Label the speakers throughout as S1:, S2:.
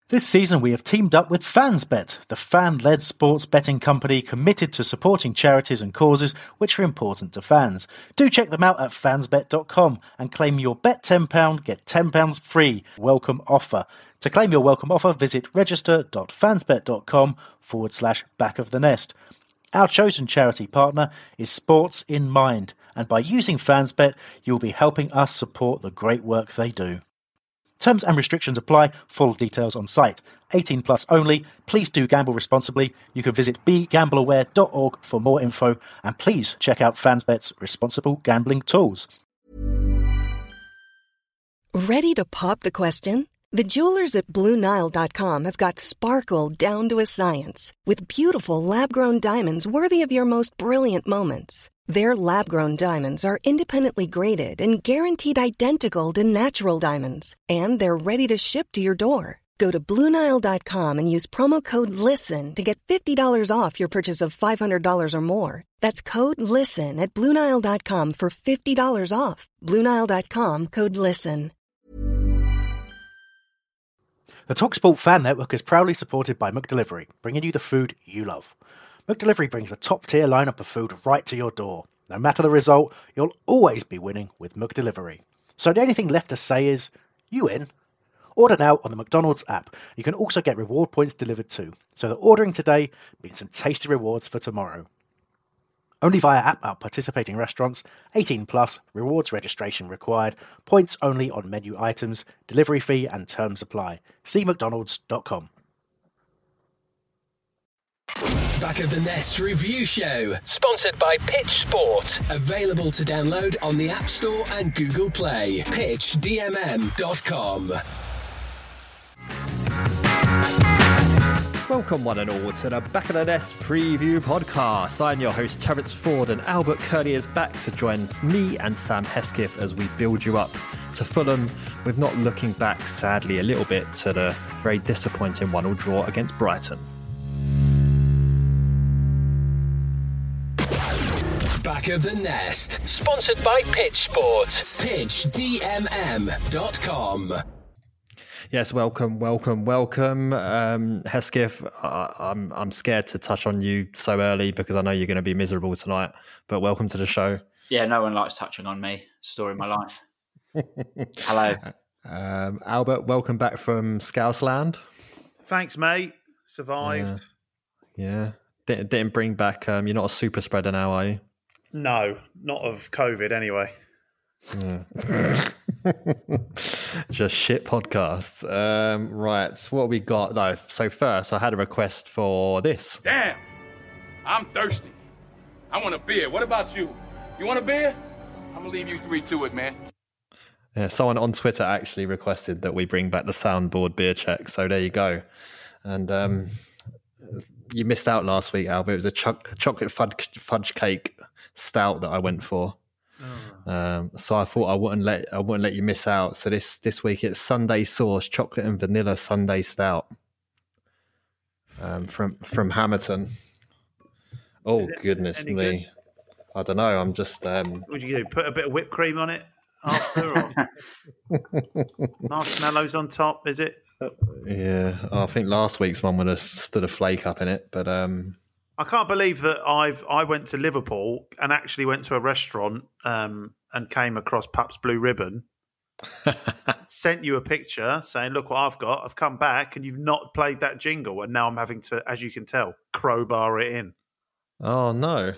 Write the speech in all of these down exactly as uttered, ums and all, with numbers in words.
S1: This season we have teamed up with FansBet, the fan-led sports betting company committed to supporting charities and causes which are important to fans. Do check them out at fansbet dot com and claim your bet ten pounds, get ten pounds free welcome offer. To claim your welcome offer, visit register.fansbet.com forward slash back of the nest. Our chosen charity partner is Sports in Mind, and by using FansBet, you'll be helping us support the great work they do. Terms and restrictions apply. Full details on site. eighteen plus only. Please do gamble responsibly. You can visit be gamble aware dot org for more info, and please check out FansBet's responsible gambling tools.
S2: Ready to pop the question? The jewelers at Blue Nile dot com have got sparkle down to a science with beautiful lab-grown diamonds worthy of your most brilliant moments. Their lab-grown diamonds are independently graded and guaranteed identical to natural diamonds, and they're ready to ship to your door. Go to Blue Nile dot com and use promo code LISTEN to get fifty dollars off your purchase of five hundred dollars or more. That's code LISTEN at Blue Nile dot com for fifty dollars off. Blue Nile dot com, code LISTEN.
S1: The TalkSport Fan Network is proudly supported by McDelivery, bringing you the food you love. McDelivery brings a top-tier lineup of food right to your door. No matter the result, you'll always be winning with McDelivery. So the only thing left to say is, you win. Order now on the McDonald's app. You can also get reward points delivered too. So that ordering today means some tasty rewards for tomorrow. Only via app at participating restaurants. eighteen plus, rewards registration required. Points only on menu items. Delivery fee and terms apply. See mcdonalds dot com.
S3: Back of the Nest Review Show, sponsored by Pitch Sport. Available to download on the App Store and Google Play. pitch d m m dot com.
S4: Welcome one and all to the Back of the Nest Preview Podcast. I'm your host Terence Ford, and Albert Curley is back to join me and Sam Hesketh as we build you up to Fulham, with not looking back, sadly, a little bit to the very disappointing one-all draw against Brighton.
S3: Back of the Nest, sponsored by Pitch Sport. pitch d m m dot com.
S4: Yes, welcome, welcome, welcome. Um, Hesketh, I, I'm I'm scared to touch on you so early because I know you're going to be miserable tonight, but welcome to the show.
S5: Yeah, no one likes touching on me. Story of my life. Hello.
S4: Um, Albert, welcome back from Scousland.
S6: Thanks, mate. Survived.
S4: Yeah. yeah. Didn't, didn't bring back, um, you're not a super spreader now, are you?
S6: No, not of COVID anyway.
S4: Yeah. Just shit podcasts. Um, right, what have we got though? So first, I had a request for this.
S7: Damn, I'm thirsty. I want a beer. What about you? You want a beer? I'm gonna leave you three to it, man.
S4: Yeah, someone on Twitter actually requested that we bring back the soundboard beer check. So there you go. And um, you missed out last week, Albert. It was a, cho- a chocolate fudge, fudge cake stout that I went for. Oh. Um, so I thought I wouldn't let I wouldn't let you miss out. So this this week it's Sunday Sauce chocolate and vanilla Sunday stout um, from from Hamilton. Oh it, goodness me! Good? I don't know. I'm just. Um,
S6: what would you do? Put a bit of whipped cream on it after, or marshmallows on top? Is it?
S4: Yeah, I think last week's one would have stood a flake up in it, but. Um,
S6: I can't believe that I've I went to Liverpool and actually went to a restaurant um, and came across Pabst Blue Ribbon, sent you a picture saying, look what I've got. I've come back and you've not played that jingle. And now I'm having to, as you can tell, crowbar it in.
S4: Oh, no.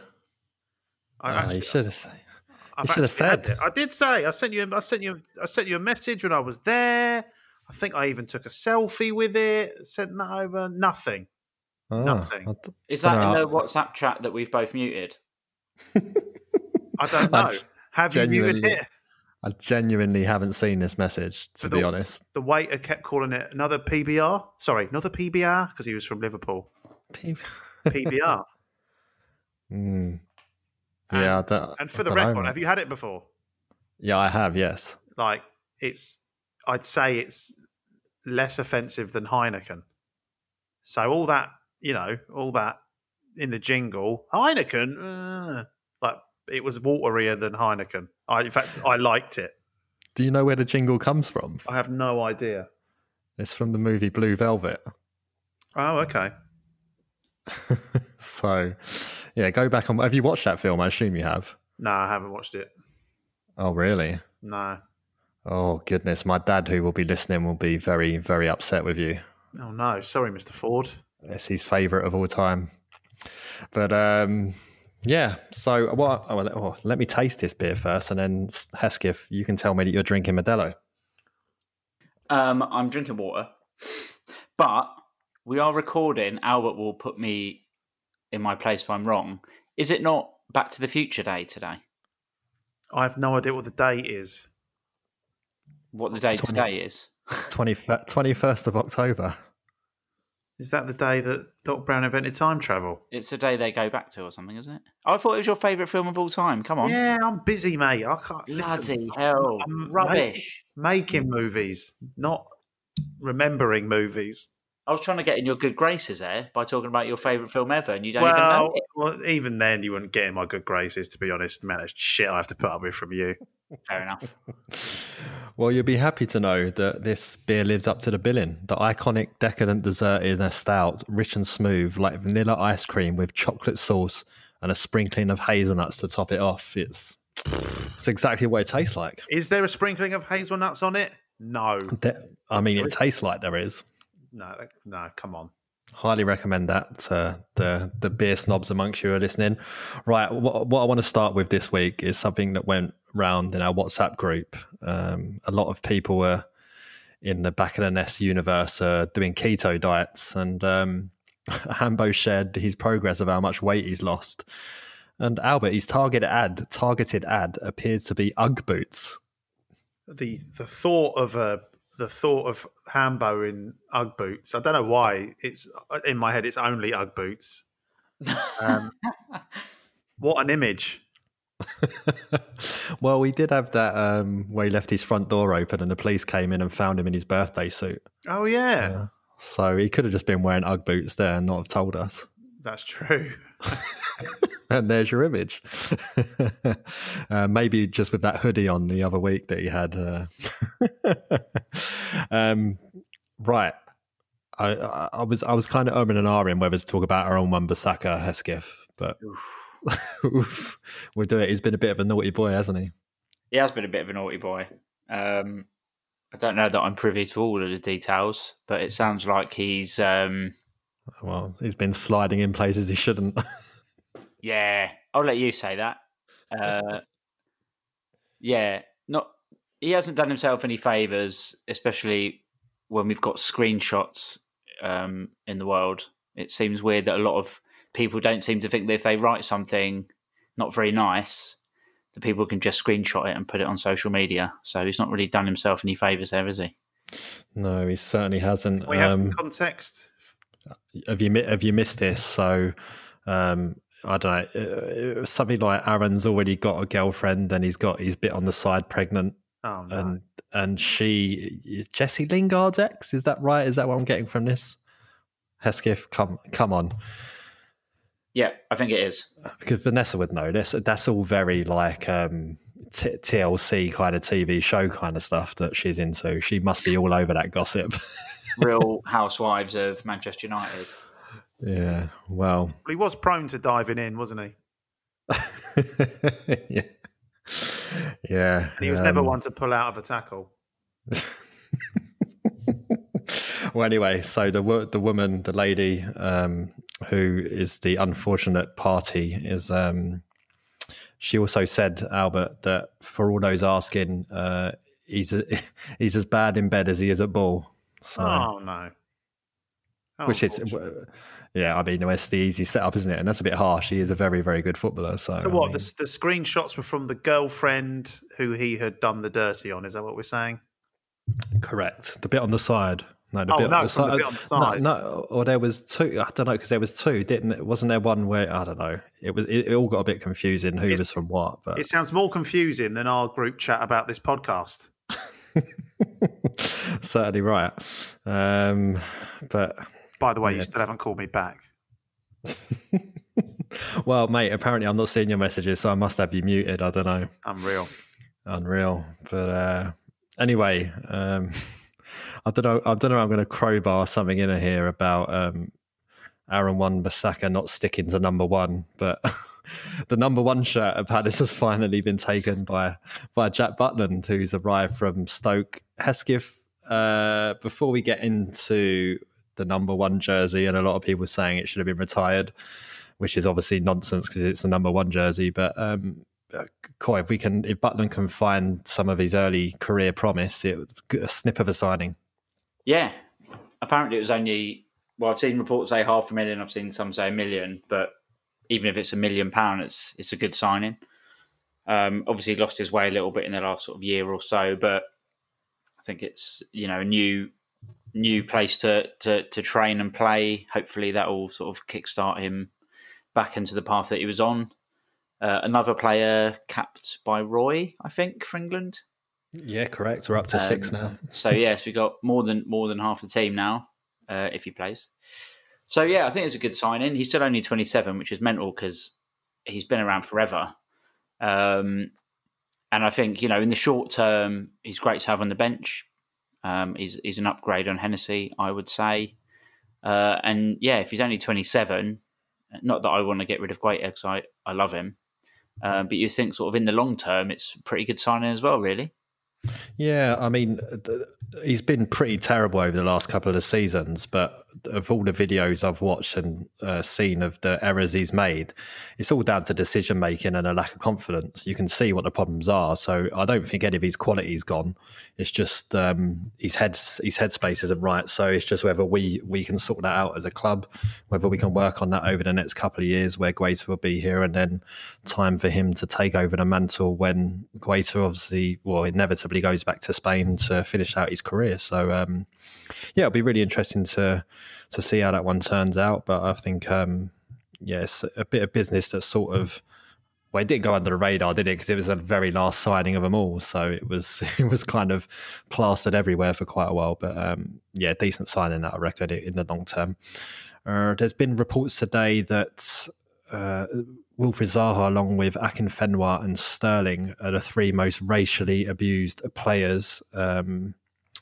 S6: I
S4: oh,
S6: actually,
S4: you should have,
S6: you
S4: should have said.
S6: I did say. I sent you I sent you I sent you a message when I was there. I think I even took a selfie with it, sent that over. Nothing.
S4: Oh,
S6: Nothing.
S5: Is that in the WhatsApp chat that we've both muted?
S6: I don't know. Have you muted it?
S4: I genuinely haven't seen this message, to
S6: the,
S4: be honest.
S6: The waiter kept calling it another P B R. Sorry, another P B R, because he was from Liverpool.
S4: P-
S6: P B R.
S4: Mm. Yeah.
S6: And,
S4: I don't,
S6: and for
S4: I
S6: the
S4: record,
S6: know, have you had it before?
S4: Yeah, I have, yes.
S6: Like, it's, I'd say it's less offensive than Heineken. So all that, you know, all that in the jingle, Heineken, uh, like it was waterier than Heineken. I, in fact, I liked it.
S4: Do you know where the jingle comes from?
S6: I have no idea.
S4: It's from the movie Blue Velvet.
S6: Oh, okay.
S4: So, yeah, go back on. Have you watched that film? I assume you have.
S6: No, I haven't watched it.
S4: Oh, really?
S6: No.
S4: Oh, goodness. My dad, who will be listening, will be very, very upset with you.
S6: Oh, no. Sorry, Mister Ford.
S4: It's his favourite of all time. But, um, yeah. So, what? Oh, oh, let me taste this beer first, and then, Hesketh, you can tell me that you're drinking Modelo.
S5: Um, I'm drinking water. But we are recording. Albert will put me in my place if I'm wrong. Is it not Back to the Future Day today?
S6: I have no idea what the date is.
S5: What the day
S4: twenty
S5: today is?
S4: twenty-first of October.
S6: Is that the day that Doc Brown invented time travel?
S5: It's the day they go back to or something, isn't it? I thought it was your favourite film of all time. Come on.
S6: Yeah, I'm busy, mate. I can't.
S5: Bloody
S6: listen,
S5: hell.
S6: I'm
S5: Rubbish.
S6: Make, making movies, not remembering movies.
S5: I was trying to get in your good graces there by talking about your favourite film ever, and you don't
S6: Well,
S5: even know it.
S6: well, even then, you wouldn't get in my good graces, to be honest. Man, that's shit I have to put up with from you.
S5: Fair enough.
S4: Well, you'll be happy to know that this beer lives up to the billing. The iconic decadent dessert in a stout, rich and smooth, like vanilla ice cream with chocolate sauce and a sprinkling of hazelnuts to top it off. It's, it's exactly what it tastes like.
S6: Is there a sprinkling of hazelnuts on it? No.
S4: There- I mean, it tastes like there is.
S6: No, no, come on.
S4: Highly recommend that to the, the beer snobs amongst you who are listening. Right, what, what I want to start with this week is something that went round in our WhatsApp group. Um, a lot of people were in the Back of the Nest universe uh, doing keto diets, and um, Hambo shared his progress of how much weight he's lost. And Albert, his targeted ad, targeted ad appears to be Ugg boots.
S6: The the thought of a the thought of Hambo in Ugg boots. I don't know why it's in my head. It's only Ugg boots. Um, what an image!
S4: Well, we did have that um, where he left his front door open and the police came in and found him in his birthday suit.
S6: Oh yeah,
S4: Uh, so he could have just been wearing Ugg boots there and not have told us.
S6: that's true.
S4: And there's your image. uh, maybe just with that hoodie on the other week that he had. Uh... um, right. I, I, I was I was kind of umming and ahhing whether to talk about our own Wan-Bissaka, Hesketh, but oof, we'll do it. He's been a bit of a naughty boy, hasn't he?
S5: He has been a bit of a naughty boy. Um, I don't know that I'm privy to all of the details, but it sounds like he's... Um,
S4: Well, he's been sliding in places he shouldn't.
S5: yeah, I'll let you say that. Uh, yeah, not. He hasn't done himself any favours, especially when we've got screenshots um, in the world. It seems weird that a lot of people don't seem to think that if they write something not very nice, the people can just screenshot it and put it on social media. So he's not really done himself any favours there, has he?
S4: No, he certainly hasn't.
S6: We have some
S4: Um,
S6: context.
S4: have you mi- have you missed this? So um, I don't know. It was something like Aaron's already got a girlfriend and he's got his bit on the side pregnant,
S6: Oh no.
S4: and and she is Jesse Lingard's ex. Is that right? Is that what I'm getting from this? Hesketh, come come on,
S5: Yeah, I think it is.
S4: because Vanessa would know this. That's all very like um, t- T L C kind of T V show kind of stuff that she's into. She must be all over that gossip.
S5: Real Housewives of Manchester United.
S4: Yeah. Well.
S6: Well, he was prone to diving in, wasn't he?
S4: yeah. Yeah.
S6: And he was never
S4: um,
S6: one to pull out of a tackle.
S4: Well, anyway, so the wo- the woman, the lady um, who is the unfortunate party, is um, she also said, Albert, that for all those asking, uh, he's a, he's as bad in bed as he is at ball. So,
S6: Oh no. How
S4: which is,
S6: unfortunate.
S4: yeah, I mean, it's the easy setup, isn't it? And that's a bit harsh. He is a very, very good footballer. So,
S6: So
S4: I
S6: what?
S4: mean-
S6: The, the screenshots were from the girlfriend who he had done the dirty on. Is that what we're saying?
S4: Correct. The bit on the side. No, the
S6: Oh,
S4: bit
S6: no,
S4: on the
S6: from the
S4: side.
S6: bit on the side.
S4: No, no, or there was two. I don't know, because there was two, didn't it? Wasn't there one where I don't know? It was. It, it all got a bit confusing. Who
S6: It's-
S4: was from what? But
S6: It sounds more confusing than our group chat about this podcast.
S4: certainly right. Um, but
S6: By the way, you
S4: Yeah.
S6: still haven't called me back.
S4: well, mate. Apparently, I'm not seeing your messages, so I must have you muted. I don't know.
S6: Unreal.
S4: Unreal. But uh, anyway, um, I don't know. I don't know. I'm going to crowbar something in here about um, Aaron Wan-Bissaka not sticking to number one, but the number one shirt of Palace has finally been taken by by Jack Butland, who's arrived from Stoke. Hesketh, uh, before we get into the number one jersey, and a lot of people saying it should have been retired, which is obviously nonsense because it's the number one jersey. But um, Coy, if we can, if Butland can find some of his early career promise, it was a snip of a signing.
S5: Yeah, apparently it was only. Well, I've seen reports say half a million. I've seen some say a million, but even if it's a million pound, it's it's a good signing. Um, obviously, he lost his way a little bit in the last sort of year or so, but I think it's you know a new new place to to to train and play. Hopefully, that will sort of kickstart him back into the path that he was on. Uh, another player capped by Roy, I think, for England.
S4: Yeah, correct. We're up to um, six now.
S5: So yes, we got more than more than half the team now. Uh, if he plays. So, yeah, I think it's a good signing. He's still only twenty-seven, which is mental because he's been around forever. Um, and I think, you know, in the short term, he's great to have on the bench. Um, he's, he's an upgrade on Hennessy, I would say. Uh, and, yeah, if he's only twenty-seven, not that I want to get rid of Guaita because I, I love him. Uh, but you think sort of in the long term, it's a pretty good signing as well, really.
S4: Yeah, I mean, he's been pretty terrible over the last couple of the seasons, but of all the videos I've watched and uh, seen of the errors he's made, it's all down to decision making and a lack of confidence. You can see what the problems are. So I don't think any of his quality's gone. It's just um, his head his headspace isn't right. So it's just whether we we can sort that out as a club, whether we can work on that over the next couple of years, where Guaita will be here, and then time for him to take over the mantle when Guaita obviously, well, inevitably goes back to Spain to finish out his career. So um, yeah, it'll be really interesting to to see how that one turns out. But I think um, yeah, it's a bit of business that sort of, well, it didn't go under the radar, did it? Because it was the very last signing of them all, so it was it was kind of plastered everywhere for quite a while. But um, yeah, decent signing that I reckon in the long term. Uh, there's been reports today that uh, Wilfried Zaha, along with Akinfenwa and Sterling, are the three most racially abused players. Um,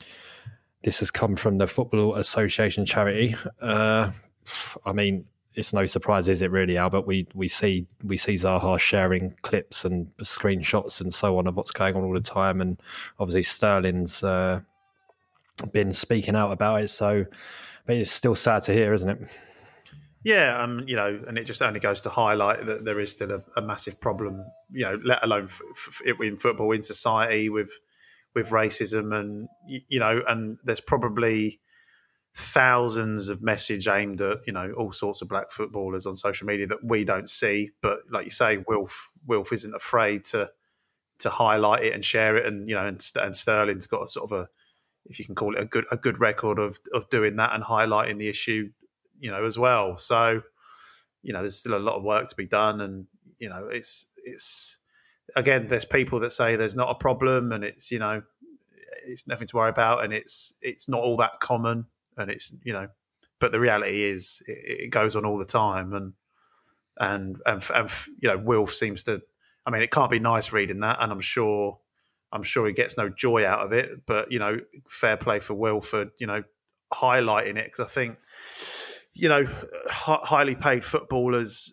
S4: this has come from the Football Association charity. Uh, I mean, it's no surprise, is it really, Albert? We we see we see Zaha sharing clips and screenshots and so on of what's going on all the time, and obviously Sterling's uh, been speaking out about it. So, but it's still sad to hear, isn't it?
S6: Yeah, um, you know, and it just only goes to highlight that there is still a, a massive problem, you know, let alone f- f- in football, in society, with with racism, and you know, and there's probably thousands of message aimed at, you know, all sorts of black footballers on social media that we don't see. But like you say, Wilf Wilf isn't afraid to to highlight it and share it, and you know, and, and Sterling's got a sort of a, if you can call it a good a good record of of doing that and highlighting the issue, you know, as well. So, you know, there's still a lot of work to be done, and you know, it's it's again, there's people that say there's not a problem, and it's, you know, it's nothing to worry about, and it's it's not all that common. And it's, you know, but the reality is it, it goes on all the time, and and and, and you know, Wilf seems to. I mean, it can't be nice reading that, and I'm sure, I'm sure he gets no joy out of it. But you know, fair play for Wilf for, you know, highlighting it, because I think, you know, h- highly paid footballers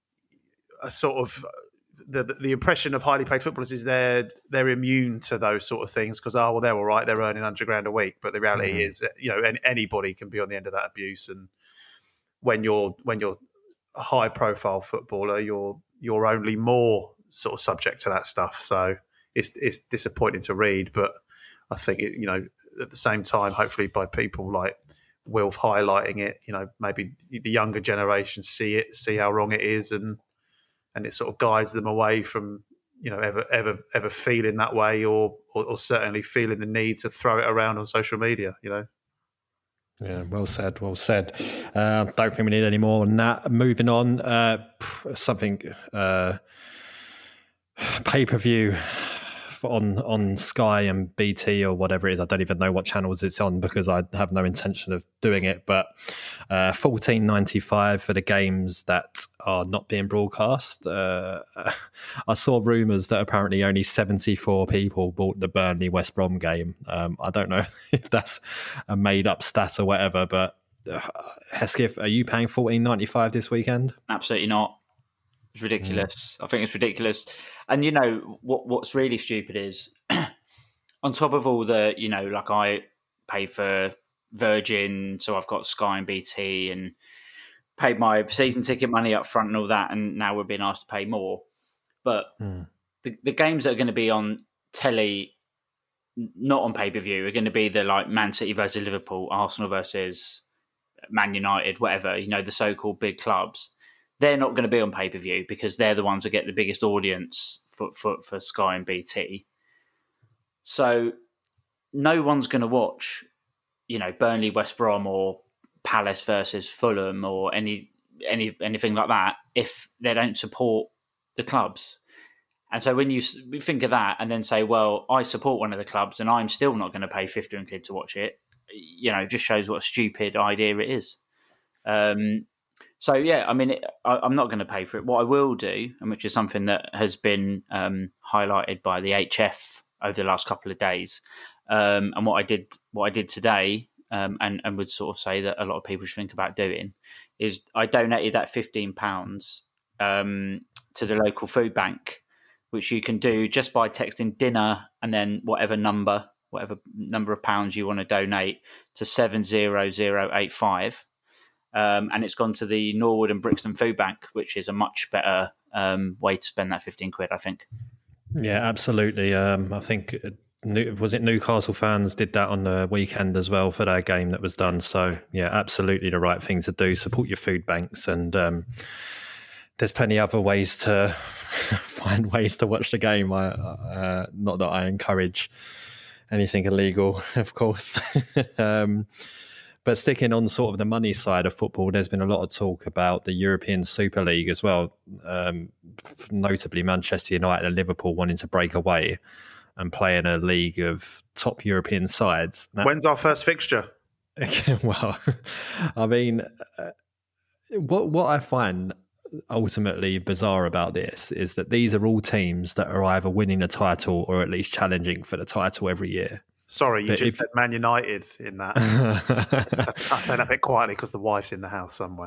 S6: are sort of. The, the impression of highly paid footballers is they're they're immune to those sort of things because, oh, well, they're all right, they're earning one hundred grand a week. But the reality mm-hmm. is, you know, any, anybody can be on the end of that abuse. And when you're when you're a high profile footballer, you're you're only more sort of subject to that stuff. So it's it's disappointing to read, but I think it, you know, at the same time, hopefully by people like Wilf highlighting it, you know, maybe the younger generation see it, see how wrong it is, and. And it sort of guides them away from, you know, ever ever ever feeling that way, or, or or certainly feeling the need to throw it around on social media, you know.
S4: Yeah, well said, well said. Uh, don't think we need any more on that. Moving on, uh, something uh, pay per view on on Sky and B T or whatever it is. I don't even know what channels it's on because I have no intention of doing it. But uh, fourteen ninety-five for the games that are not being broadcast. Uh, I saw rumours that apparently only seventy-four people bought the Burnley West Brom game. Um, I don't know if that's a made up stat or whatever, but uh, Hesketh, are you paying fourteen ninety-five this weekend?
S5: Absolutely not. It's ridiculous. Mm. I think it's ridiculous. And, you know, what what's really stupid is on top of all the, you know, like I pay for Virgin, so I've got Sky and B T and paid my season ticket money up front and all that, and now we're being asked to pay more. But mm. the, the games that are going to be on telly, not on pay-per-view, are going to be the, like, Man City versus Liverpool, Arsenal versus Man United, whatever, you know, the so-called big clubs. They're not going to be on pay-per-view because they're the ones that get the biggest audience for, for, for Sky and B T. So no one's going to watch, you know, Burnley, West Brom or Palace versus Fulham or any any anything like that if they don't support the clubs. And so when you think of that and then say, well, I support one of the clubs and I'm still not going to pay fifteen quid to watch it, you know, just shows what a stupid idea it is. Um So, yeah, I mean, it, I, I'm not going to pay for it. What I will do, and which is something that has been um, highlighted by the H F over the last couple of days, um, and what I did what I did today, um, and, and would sort of say that a lot of people should think about doing, is I donated that fifteen pounds um, to the local food bank, which you can do just by texting dinner and then whatever number, whatever number of pounds you want to donate to seven zero zero eight five. Um, and it's gone to the Norwood and Brixton Food Bank, which is a much better um, way to spend that fifteen quid, I think.
S4: Yeah, absolutely. Um, I think, was it Newcastle fans did that on the weekend as well for their game that was done. So, yeah, absolutely the right thing to do. Support your food banks. And um, there's plenty of other ways to find ways to watch the game. I, uh, not that I encourage anything illegal, of course. um But sticking on sort of the money side of football, there's been a lot of talk about the European Super League as well, um, notably Manchester United and Liverpool wanting to break away and play in a league of top European sides.
S6: Now, when's our first fixture?
S4: Well, I mean, uh, what what I find ultimately bizarre about this is that these are all teams that are either winning a title or at least challenging for the title every year.
S6: Sorry, you
S4: but
S6: just
S4: if...
S6: said Man United in that. I said a bit quietly because the wife's in the house somewhere.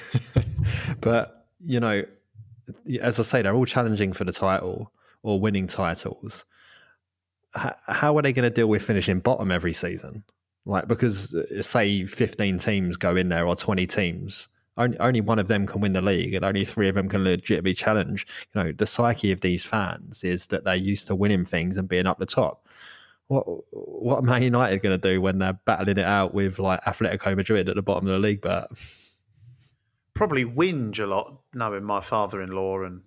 S4: But, you know, as I say, they're all challenging for the title or winning titles. H- how are they going to deal with finishing bottom every season? Like, because say fifteen teams go in there or twenty teams, only, only one of them can win the league and only three of them can legitimately challenge. You know, the psyche of these fans is that they're used to winning things and being up the top. What what are Man United going to do when they're battling it out with like Atletico Madrid at the bottom of the league? But
S6: probably whinge a lot, knowing my father-in-law, and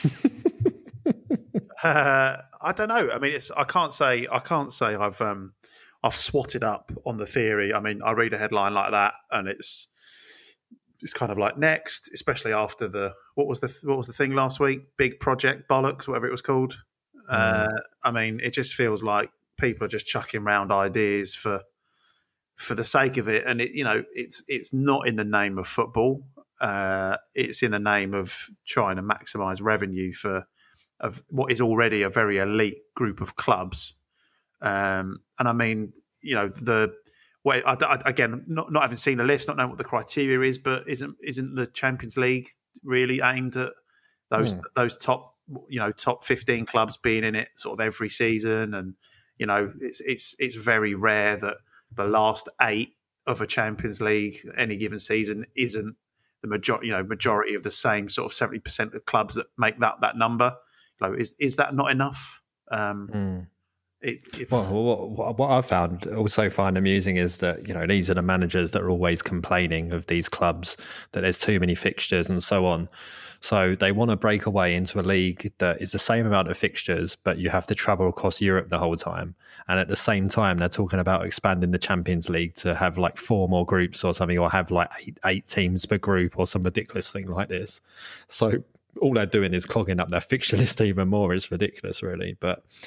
S6: uh, I don't know. I mean, it's I can't say I can't say I've um, I've swatted up on the theory. I mean, I read a headline like that, and it's it's kind of like next, especially after the what was the what was the thing last week? Big Project Bollocks, whatever it was called. Mm. Uh, I mean, it just feels like people are just chucking around ideas for for the sake of it, and it you know it's it's not in the name of football. Uh, it's in the name of trying to maximise revenue for of what is already a very elite group of clubs. Um, and I mean, you know, the way I, I, again, not not having seen a list, not knowing what the criteria is, but isn't isn't the Champions League really aimed at those mm. those top you know top fifteen clubs being in it sort of every season? And you know, it's it's it's very rare that the last eight of a Champions League any given season isn't the majority, you know, majority of the same sort of seventy percent of clubs that make that that number. You know, is is that not enough? Um, mm. it, if,
S4: well, what, what I found also find amusing is that you know these are the managers that are always complaining of these clubs that there's too many fixtures and so on. So they want to break away into a league that is the same amount of fixtures, but you have to travel across Europe the whole time. And at the same time, they're talking about expanding the Champions League to have like four more groups or something, or have like eight, eight teams per group or some ridiculous thing like this. So all they're doing is clogging up their fixture list even more. It's ridiculous, really. But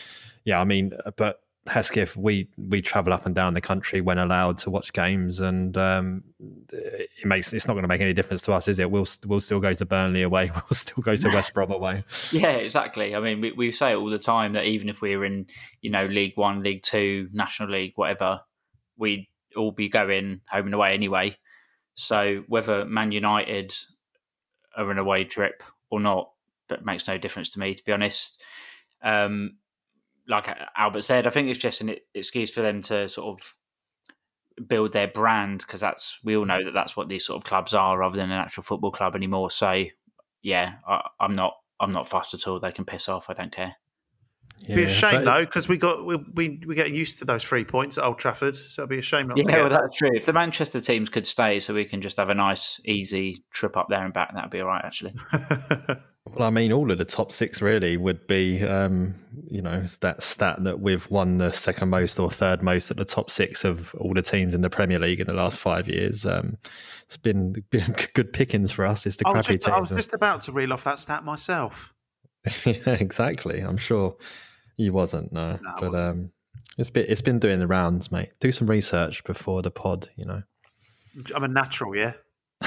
S4: yeah, I mean, but Hesketh, we we travel up and down the country when allowed to watch games, and um, it makes it's not going to make any difference to us, is it? We'll we'll still go to Burnley away, we'll still go to West Brom away.
S5: Yeah, exactly. I mean, we, we say it all the time that even if we were in, you know, League One, League Two, National League, whatever, we'd all be going home and away anyway. So whether Man United are an away trip or not, that makes no difference to me, to be honest. Um, like Albert said, I think it's just an excuse for them to sort of build their brand, because that's we all know that that's what these sort of clubs are, rather than an actual football club anymore. So, yeah, I, I'm not I'm not fussed at all. They can piss off. I don't care.
S6: It'd be
S4: Yeah,
S6: a shame
S4: but-
S6: though, because we got we, we we get used to those three points at Old Trafford, so it'd be a shame not
S5: Yeah,
S6: to get
S5: well, that's true. If the Manchester teams could stay, so we can just have a nice, easy trip up there and back, that'd be all right, actually.
S4: Well, I mean, all of the top six really would be, um, you know, it's that stat that we've won the second most or third most at the top six of all the teams in the Premier League in the last five years. Um, it's been, been good pickings for us. It's the
S6: I was,
S4: crappy
S6: just, I was
S4: teams.
S6: just about to reel off that stat myself.
S4: Yeah, exactly. I'm sure you wasn't, no.
S6: No, I
S4: but
S6: wasn't.
S4: um, it's been it's been doing the rounds, mate. Do some research before the pod, you know.
S6: I'm a natural, yeah.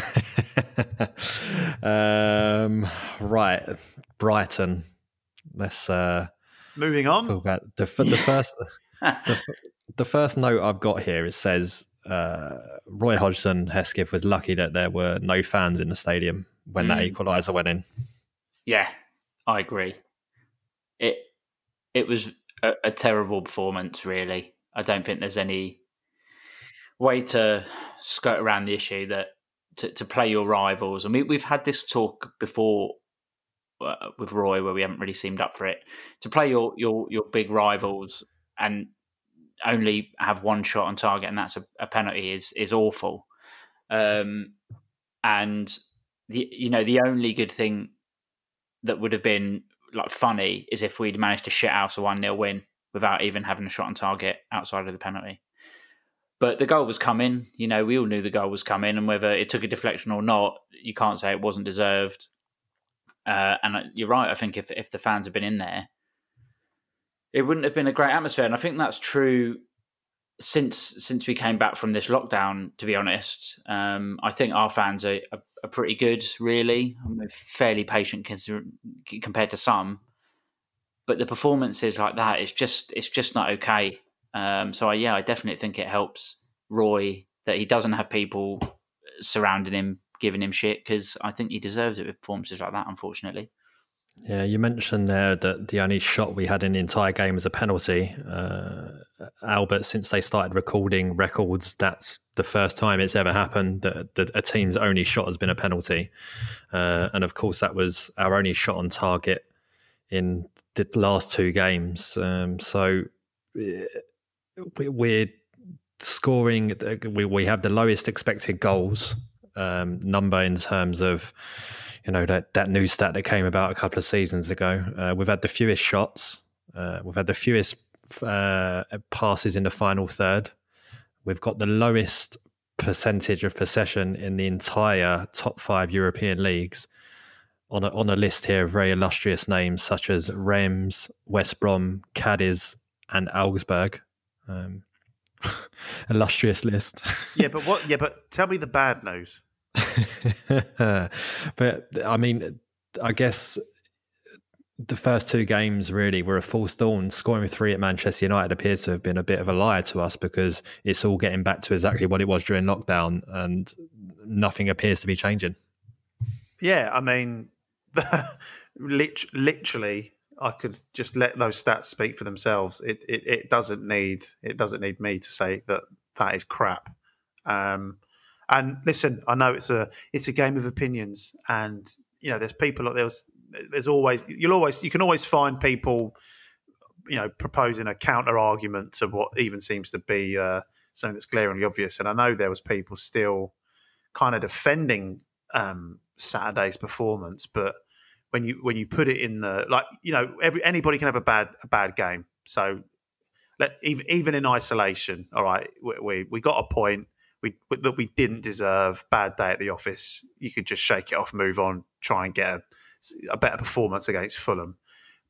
S4: um, right, Brighton. Let's uh,
S6: Moving
S4: talk
S6: on.
S4: about the f- the first the, the first note I've got here. It says uh, Roy Hodgson Hesketh was lucky that there were no fans in the stadium when that
S5: Mm.
S4: equaliser went in.
S5: Yeah, I agree. It it was a, a terrible performance, really. I don't think there's any way to skirt around the issue that to, to play your rivals. I mean, we've had this talk before uh, with Roy, where we haven't really seemed up for it. To play your your your big rivals and only have one shot on target, and that's a, a penalty, is is awful. Um, and the you know the only good thing that would have been like funny is if we'd managed to shit house a one nil win without even having a shot on target outside of the penalty. But the goal was coming. You know, we all knew the goal was coming, and whether it took a deflection or not, you can't say it wasn't deserved. Uh, and you're right. I think if if the fans had been in there, it wouldn't have been a great atmosphere. And I think that's true since since we came back from this lockdown, to be honest. Um, I think our fans are, are, are pretty good, really. I'm fairly patient consider- compared to some. But the performances like that, it's just it's just not okay. Um, so, I, yeah, I definitely think it helps Roy that he doesn't have people surrounding him, giving him shit, because I think he deserves it with performances like that, unfortunately.
S4: Yeah, you mentioned there that the only shot we had in the entire game was a penalty. Uh, Albert, since they started recording records, that's the first time it's ever happened that, that a team's only shot has been a penalty. Uh, and of course, that was our only shot on target in the last two games. Um, so we, we're scoring, we, we have the lowest expected goals um, number in terms of, you know, that, that new stat that came about a couple of seasons ago. Uh, we've had the fewest shots. Uh, we've had the fewest uh, passes in the final third. We've got the lowest percentage of possession in the entire top five European leagues. On a, on a list here of very illustrious names such as Reims, West Brom, Cadiz, and Augsburg. Um, illustrious list.
S6: Yeah, but what? Yeah, but tell me the bad news.
S4: But I mean, I guess the first two games really were a false dawn. Scoring three at Manchester United appears to have been a bit of a lie to us, because it's all getting back to exactly what it was during lockdown, and nothing appears to be changing.
S6: Yeah, I mean, lit- literally, I could just let those stats speak for themselves. It, it it doesn't need it doesn't need me to say that that is crap. Um, and listen, I know it's a it's a game of opinions, and you know, there's people there's there's always you'll always you can always find people, you know, proposing a counter argument to what even seems to be uh, something that's glaringly obvious. And I know there was people still kind of defending um, Saturday's performance, but when you when you put it in the like, you know, every anybody can have a bad a bad game. So let even even in isolation, all right, we we, we got a point. We that we didn't deserve. Bad day at the office. You could just shake it off, move on, try and get a, a better performance against Fulham.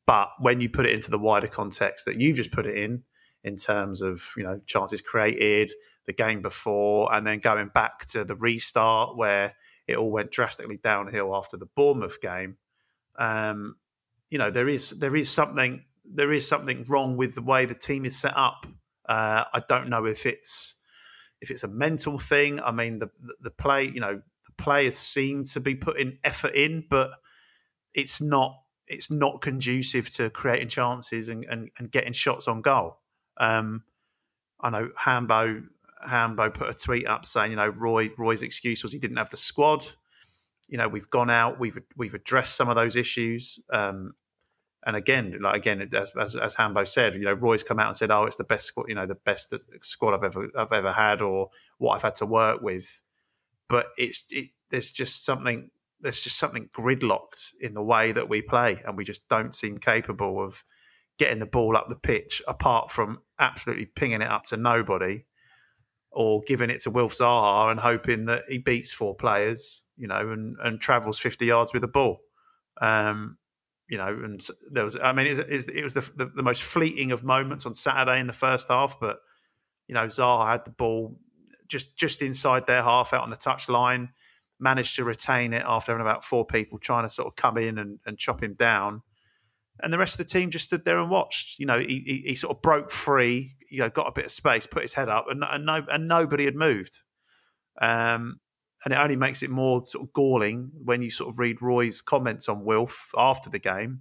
S6: But when you put it into the wider context that you just put it in, in terms of, you know, chances created, the game before, and then going back to the restart where it all went drastically downhill after the Bournemouth game, um, you know, there is there is something there is something wrong with the way the team is set up. Uh, I don't know if it's if it's a mental thing. I mean, the the play, you know, the players seem to be putting effort in, but it's not it's not conducive to creating chances and, and, and getting shots on goal. Um, I know Hambo Hambo put a tweet up saying, you know, Roy Roy's excuse was he didn't have the squad. You know, we've gone out, we've we've addressed some of those issues. Um, and again, like again, as, as as Hambo said, you know, Roy's come out and said, "Oh, it's the best squad, you know, the best squad I've ever I've ever had, or what I've had to work with." But it's it, there's just something there's just something gridlocked in the way that we play, and we just don't seem capable of getting the ball up the pitch, apart from absolutely pinging it up to nobody, or giving it to Wilf Zaha and hoping that he beats four players, you know, and, and travels fifty yards with the ball. Um, you know, and there was, I mean, it, it was the, the, the most fleeting of moments on Saturday in the first half, but, you know, Zaha had the ball just, just inside their half out on the touchline, managed to retain it after having about four people trying to sort of come in and, and chop him down. And the rest of the team just stood there and watched. You know, he, he, he sort of broke free, you know, got a bit of space, put his head up, and and, no, and nobody had moved. Um, and it only makes it more sort of galling when you sort of read Roy's comments on Wilf after the game.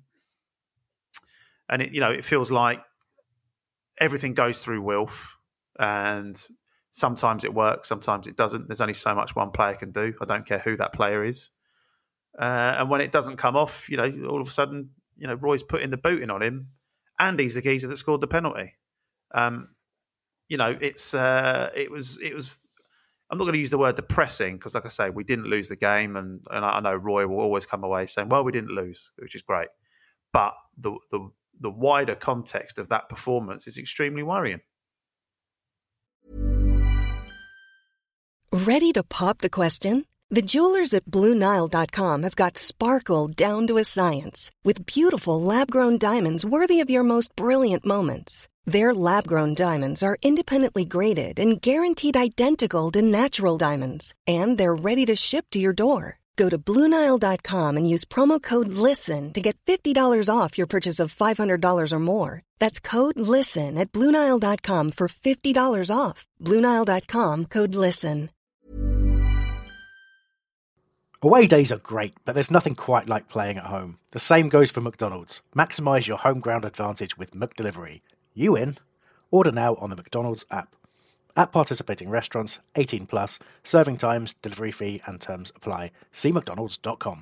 S6: And, it, you know, it feels like everything goes through Wilf, and sometimes it works, sometimes it doesn't. There's only so much one player can do. I don't care who that player is. Uh, and when it doesn't come off, you know, all of a sudden, you know, Roy's putting the booting on him, and he's the geezer that scored the penalty. Um, you know, it's uh, it was it was. I'm not going to use the word depressing because, like I say, we didn't lose the game, and, and I know Roy will always come away saying, "Well, we didn't lose," which is great. But the the the wider context of that performance is extremely worrying.
S2: Ready to pop the question? The jewelers at Blue Nile dot com have got sparkle down to a science with beautiful lab-grown diamonds worthy of your most brilliant moments. Their lab-grown diamonds are independently graded and guaranteed identical to natural diamonds, and they're ready to ship to your door. Go to Blue Nile dot com and use promo code LISTEN to get fifty dollars off your purchase of five hundred dollars or more. That's code LISTEN at Blue Nile dot com for fifty dollars off. Blue Nile dot com, code LISTEN.
S1: Away days are great, but there's nothing quite like playing at home. The same goes for McDonald's. Maximise your home ground advantage with McDelivery. You in? Order now on the McDonald's app. At participating restaurants, eighteen plus, serving times, delivery fee and terms apply. See mcdonalds dot com.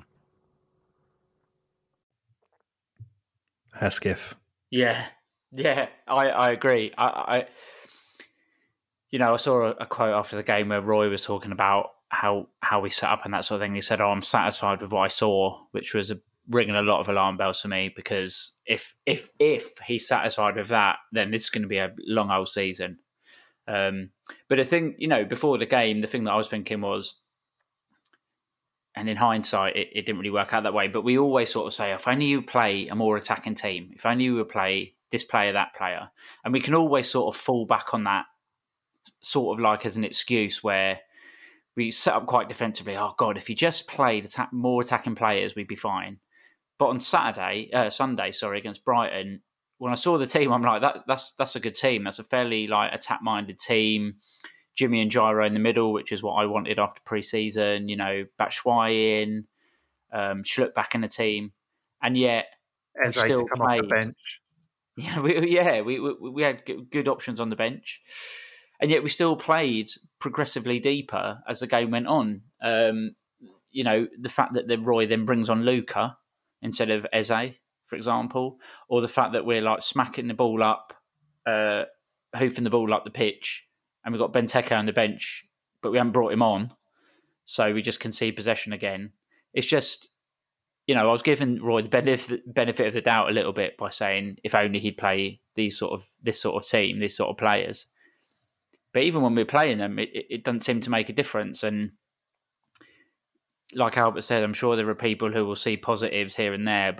S4: Hesketh.
S5: Yeah, yeah, I, I agree. I, I, you know, I saw a, a quote after the game where Roy was talking about how how we set up and that sort of thing. He said, "Oh, I'm satisfied with what I saw," which was a, ringing a lot of alarm bells for me, because if if if he's satisfied with that, then this is going to be a long old season. Um, but the thing, you know, before the game, the thing that I was thinking was, and in hindsight, it, it didn't really work out that way, but we always sort of say, if only you play a more attacking team, if only you would play this player, that player. And we can always sort of fall back on that sort of like as an excuse where we set up quite defensively. Oh, God, if you just played attack, more attacking players, we'd be fine. But on Saturday, uh, Sunday, sorry, against Brighton, when I saw the team, I'm like, that, that's that's a good team. That's a fairly like attack-minded team. Jimmy and Gyro in the middle, which is what I wanted after pre-season. You know, Batshuayi in, um, Schlupp back in the team, and yet
S6: Eze
S5: we still
S6: to come
S5: played.
S6: off the bench.
S5: Yeah, we, yeah, we, we we had good options on the bench, and yet we still played progressively deeper as the game went on. Um, you know, the fact that the Roy then brings on Luca instead of Eze, for example, or the fact that we're like smacking the ball up, uh, hoofing the ball up the pitch, and we've got Benteke on the bench, but we haven't brought him on, so we just concede possession again. It's just, you know, I was giving Roy the benefit, benefit of the doubt a little bit by saying if only he'd play these sort of this sort of team, these sort of players. But even when we're playing them, it, it doesn't seem to make a difference. And like Albert said, I'm sure there are people who will see positives here and there, but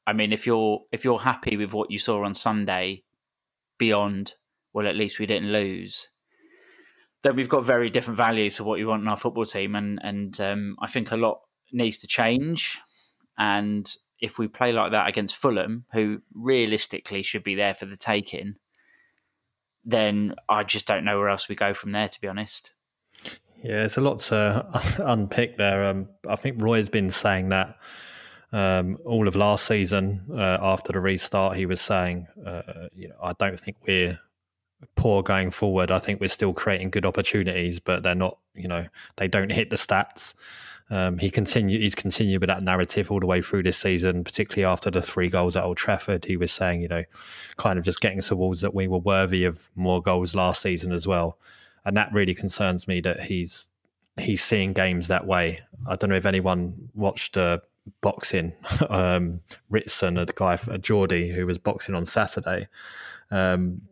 S5: I mean, if you're if you're happy with what you saw on Sunday, beyond well, at least we didn't lose, then we've got very different values to what you want in our football team, and and um, I think a lot needs to change. And if we play like that against Fulham, who realistically should be there for the taking, then I just don't know where else we go from there, to be honest.
S4: Yeah, it's a lot to unpick there. Um, I think Roy's been saying that um, all of last season uh, after the restart. He was saying, uh, you know, I don't think we're poor going forward. I think we're still creating good opportunities, but they're not, you know, they don't hit the stats. Um, he continue, he's continued with that narrative all the way through this season, particularly after the three goals at Old Trafford. He was saying, you know, kind of just getting towards that we were worthy of more goals last season as well. And that really concerns me that he's he's seeing games that way. I don't know if anyone watched uh, boxing, um, Ritson, the guy, uh, Geordie, who was boxing on Saturday. Um,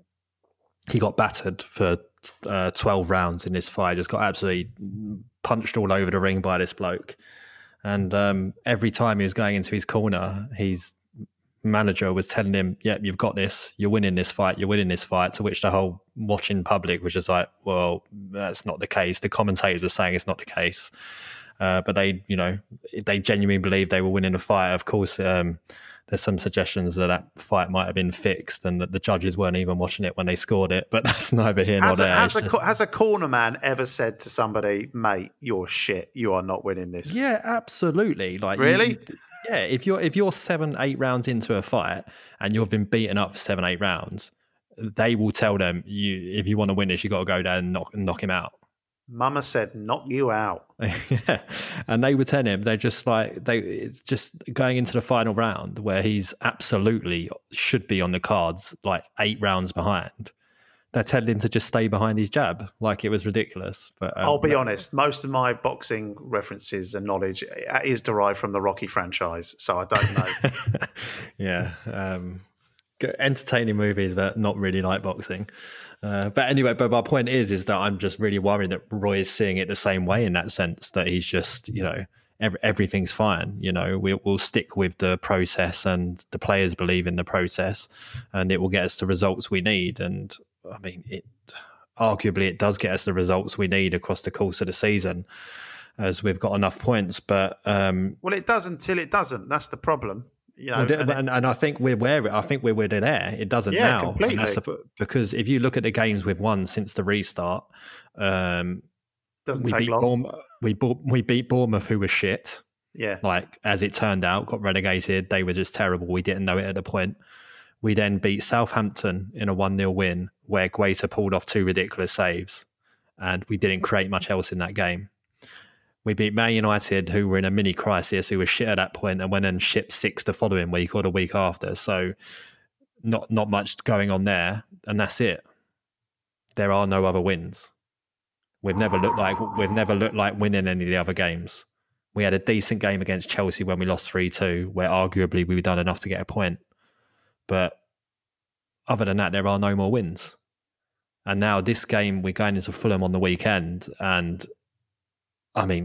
S4: he got battered for uh, twelve rounds in this fight, just got absolutely punched all over the ring by this bloke. And um, every time he was going into his corner, his manager was telling him, yeah, you've got this, you're winning this fight, you're winning this fight, to which the whole watching public was just like, well, that's not the case. The commentators were saying it's not the case. Uh, but they, you know, they genuinely believed they were winning the fight. Of course, um, there's some suggestions that that fight might have been fixed and that the judges weren't even watching it when they scored it, but that's neither here nor
S6: has a,
S4: there.
S6: Has a,
S4: just...
S6: has a corner man ever said to somebody, mate, you're shit, you are not winning this?
S4: Yeah, absolutely. Like,
S6: really?
S4: You, yeah, if you're if you're seven, eight rounds into a fight and you've been beaten up for seven, eight rounds, they will tell them, you if you want to win this, you got to go down and knock, knock him out.
S6: Mama said, knock you out.
S4: Yeah. And they were telling him, they're just like, they it's just going into the final round where he's absolutely should be on the cards, like eight rounds behind. They're telling him to just stay behind his jab, like it was ridiculous. But um,
S6: I'll be honest, most of my boxing references and knowledge is derived from the Rocky franchise, so I don't know.
S4: yeah. Um, entertaining movies, but not really like boxing. Uh, but anyway, but my point is, is that I'm just really worried that Roy is seeing it the same way in that sense, that he's just, you know, every, everything's fine. You know, we, we'll stick with the process and the players believe in the process and it will get us the results we need. And I mean, it arguably it does get us the results we need across the course of the season as we've got enough points. But um,
S6: well, it does until it doesn't. That's the problem. You know,
S4: well,
S6: and,
S4: and, and I think we're where I think we're where they're there. It doesn't
S6: yeah,
S4: now,
S6: completely.
S4: and that's a, because if you look at the games we've won since the restart, um,
S6: doesn't
S4: we
S6: take
S4: beat
S6: long.
S4: Bournemouth, we we beat Bournemouth, who was shit.
S6: Yeah,
S4: like as it turned out, got relegated. They were just terrible. We didn't know it at the point. We then beat Southampton in a one nil win where Guaita pulled off two ridiculous saves, and we didn't create much else in that game. We beat Man United, who were in a mini crisis, who were shit at that point, and went and shipped six the following week or the week after. So not not much going on there, and that's it. There are no other wins. We've never looked like we've never looked like winning any of the other games. We had a decent game against Chelsea when we lost three two, where arguably we were done enough to get a point. But other than that, there are no more wins. And now this game, we're going into Fulham on the weekend, and I mean,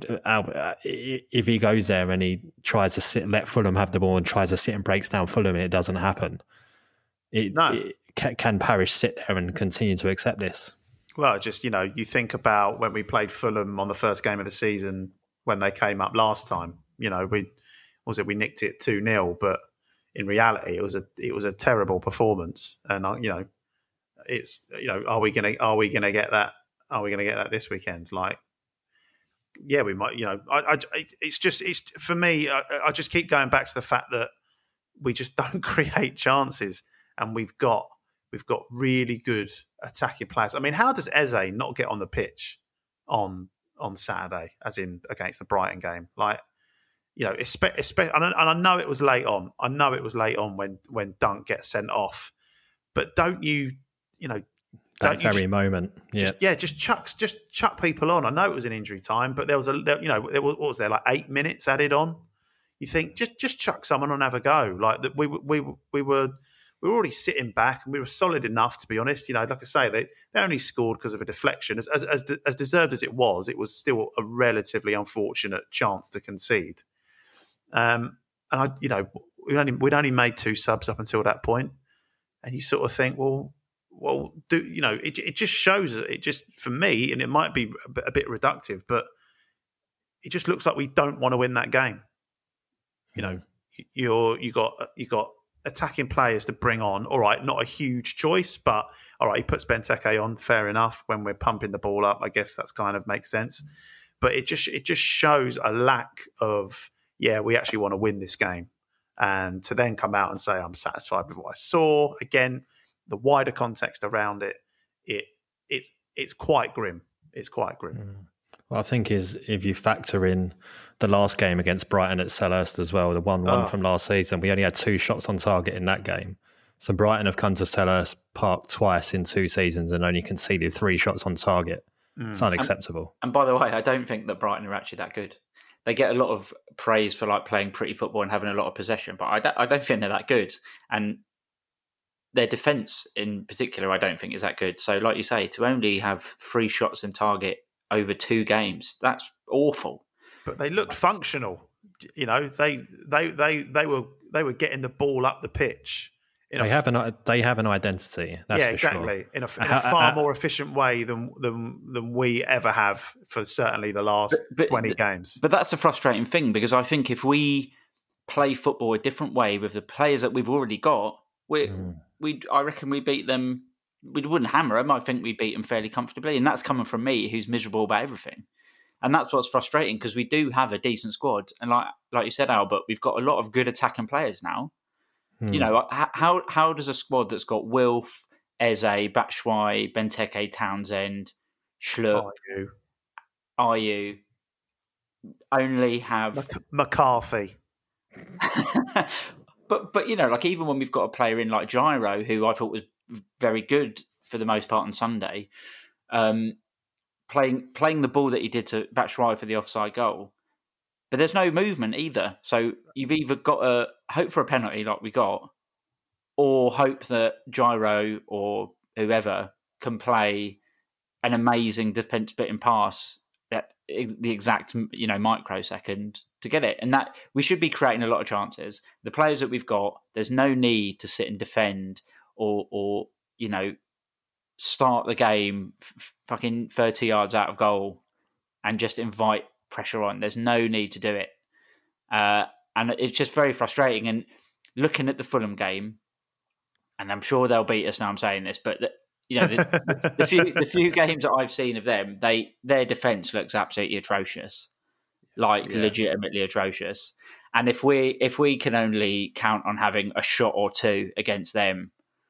S4: if he goes there and he tries to sit, let Fulham have the ball and tries to sit and breaks down Fulham and it doesn't happen, it,
S6: no.
S4: it, can, can Parish sit there and continue to accept this?
S6: Well, just, you know, you think about when we played Fulham on the first game of the season when they came up last time. You know, we was it we nicked it two nil, but in reality, it was a it was a terrible performance. And you know, it's you know, are we gonna are we gonna get that? Are we gonna get that this weekend? Like. Yeah, we might. You know, I, I, it's just it's for me. I, I just keep going back to the fact that we just don't create chances, and we've got we've got really good attacking players. I mean, how does Eze not get on the pitch on on Saturday, as in against the Brighton game? Like, you know, especially, espe- and, I, and I know it was late on. I know it was late on when when Dunk gets sent off, but don't you, you know.
S4: That very
S6: just,
S4: moment, yeah,
S6: just, yeah. Just chucks, just chuck people on. I know it was an injury time, but there was a, there, you know, there was, what was there like eight minutes added on? You think just, just chuck someone on, and have a go. Like that, we, we, we were, we were already sitting back, and we were solid enough to be honest. You know, like I say, they, they only scored because of a deflection. As, as, as, as deserved as it was, it was still a relatively unfortunate chance to concede. Um, and I, you know, we only we'd only made two subs up until that point, and you sort of think, well, well, do you know? It it just shows it just for me, and it might be a bit, a bit reductive, but it just looks like we don't want to win that game. You know, you're you got you got attacking players to bring on. All right, not a huge choice, but all right, he puts Benteke on. Fair enough. When we're pumping the ball up, I guess that's kind of makes sense. But it just it just shows a lack of yeah, we actually want to win this game, and to then come out and say I'm satisfied with what I saw. Again, the wider context around it, it it's it's quite grim. It's quite grim.
S4: Mm. Well, I think is if you factor in the last game against Brighton at Selhurst as well, the one one oh. from last season, we only had two shots on target in that game. So Brighton have come to Selhurst Park twice in two seasons and only conceded three shots on target. Mm. It's unacceptable.
S5: And, and by the way, I don't think that Brighton are actually that good. They get a lot of praise for like playing pretty football and having a lot of possession, but I don't, I don't think they're that good. And their defence in particular, I don't think is that good. So like you say, to only have three shots in target over two games, that's awful.
S6: But they looked functional. You know, they they they they were they were getting the ball up the pitch.
S4: In they a, have an they have an identity. That's
S6: yeah,
S4: for
S6: exactly.
S4: Sure.
S6: In a, in a far uh, more efficient way than than than we ever have for certainly the last but, but, twenty games.
S5: But that's the frustrating thing, because I think if we play football a different way with the players that we've already got, we mm. we I reckon we beat them. We wouldn't hammer them. I think we beat them fairly comfortably, and that's coming from me, who's miserable about everything. And that's what's frustrating, because we do have a decent squad, and like like you said, Albert, we've got a lot of good attacking players now. Hmm. You know, how how does a squad that's got Wilf, Eze, Batshuayi, Benteke, Townsend, Schlupp, Ayew, only have
S6: Mac- McCarthy?
S5: but but you know, like even when we've got a player in like Gyro, who I thought was very good for the most part on Sunday, um, playing playing the ball that he did to Batshuayi for the offside goal. But there's no movement either. So you've either got to hope for a penalty like we got, or hope that Gyro or whoever can play an amazing defence splitting pass at the exact, you know, microsecond to get it. And that we should be creating a lot of chances. The players that we've got, there's no need to sit and defend or, or you know, start the game f- fucking thirty yards out of goal and just invite pressure on. There's no need to do it. Uh, and it's just very frustrating. And looking at the Fulham game, and I'm sure they'll beat us now I'm saying this, but the, you know, the, the few the few games that I've seen of them, they their defence looks absolutely atrocious, like yeah. legitimately atrocious. And if we if we can only count on having a shot or two against them,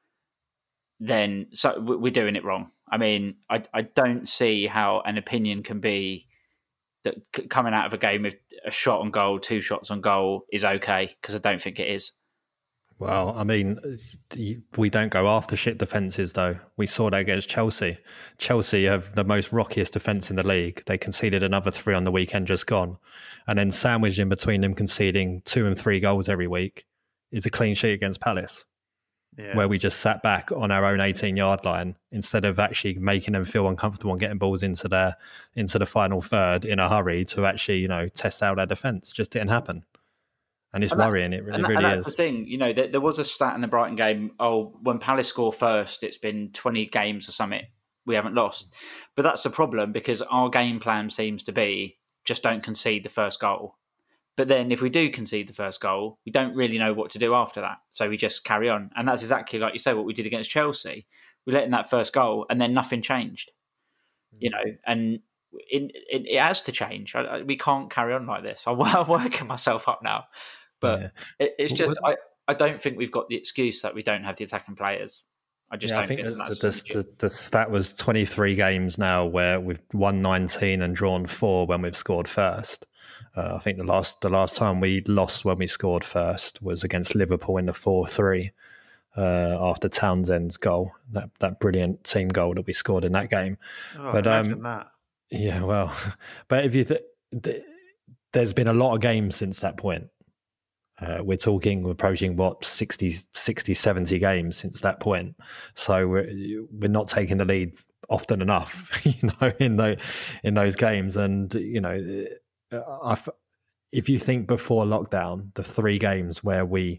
S5: then so we're doing it wrong. I mean, I I don't see how an opinion can be that coming out of a game with a shot on goal, two shots on goal is okay, because I don't think it is.
S4: Well, I mean, we don't go after shit defences, though. We saw that against Chelsea. Chelsea have the most rockiest defence in the league. They conceded another three on the weekend just gone. And then sandwiched in between them conceding two and three goals every week is a clean sheet against Palace, yeah. where we just sat back on our own eighteen-yard line instead of actually making them feel uncomfortable and getting balls into their into the final third in a hurry to actually, you know, test out our defence. Just didn't happen. And it's and that, worrying. It really,
S5: and,
S4: really
S5: and that's
S4: is.
S5: The thing, you know, there, there was a stat in the Brighton game. Oh, when Palace score first, it's been twenty games or something we haven't lost. But that's the problem, because our game plan seems to be just don't concede the first goal. But then if we do concede the first goal, we don't really know what to do after that. So we just carry on. And that's exactly like you say, what we did against Chelsea. We let in that first goal and then nothing changed. Mm. You know, and it, it, it has to change. I, I, we can't carry on like this. I'm working myself up now. But yeah. it, it's just, I, I don't think we've got the excuse that we don't have the attacking players. I just
S4: yeah,
S5: don't
S4: I think,
S5: think
S4: the,
S5: that's
S4: the, the, the stat was twenty-three games now where we've won nineteen and drawn four when we've scored first. Uh, I think the last the last time we lost when we scored first was against Liverpool in the four three uh, after Townsend's goal, that that brilliant team goal that we scored in that game.
S6: Oh,
S4: but
S6: imagine
S4: um,
S6: that.
S4: Yeah, well, but if you th- th- there's been a lot of games since that point. Uh, we're talking, we're approaching what, sixty, sixty, seventy games since that point. So we're, we're not taking the lead often enough, you know, in the, in those games. And, you know, I've, if you think before lockdown, the three games where we